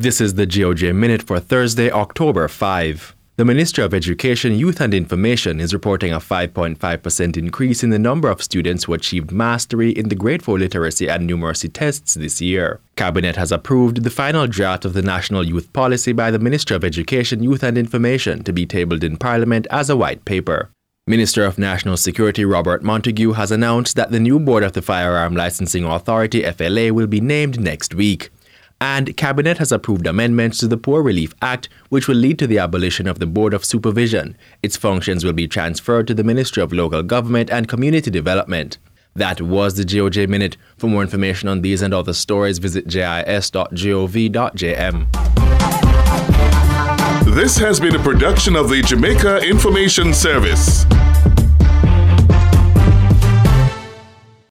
This is the GOJ Minute for Thursday, October 5. The Ministry of Education, Youth and Information is reporting a 5.5% increase in the number of students who achieved mastery in the Grade 4 literacy and numeracy tests this year. Cabinet has approved the final draft of the National Youth Policy by the Ministry of Education, Youth and Information to be tabled in Parliament as a white paper. Minister of National Security Robert Montague has announced that the new board of the Firearm Licensing Authority, FLA, will be named next week. And Cabinet has approved amendments to the Poor Relief Act, which will lead to the abolition of the Board of Supervision. Its functions will be transferred to the Ministry of Local Government and Community Development. That was the GOJ Minute. For more information on these and other stories, visit jis.gov.jm. This has been a production of the Jamaica Information Service.